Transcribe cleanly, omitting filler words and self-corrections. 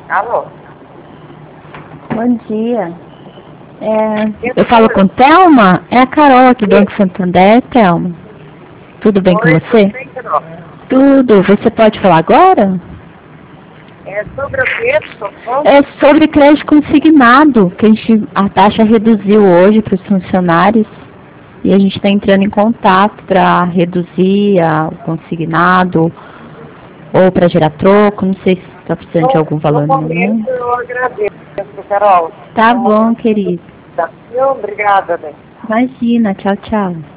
Alô? Bom dia. Eu falo com Thelma? É a Carol aqui do Banco Santander, Thelma. Tudo bem com você? Tudo bem, Carol? Tudo. Você pode falar agora? É sobre o quê? É sobre crédito consignado, que a taxa reduziu hoje para os funcionários e a gente está entrando em contato para reduzir o consignado ou para gerar troco. Não sei se está precisando de algum valor No no momento. momento eu agradeço, Carol. Tá bom, querido. Obrigada, né? Imagina. Tchau, tchau.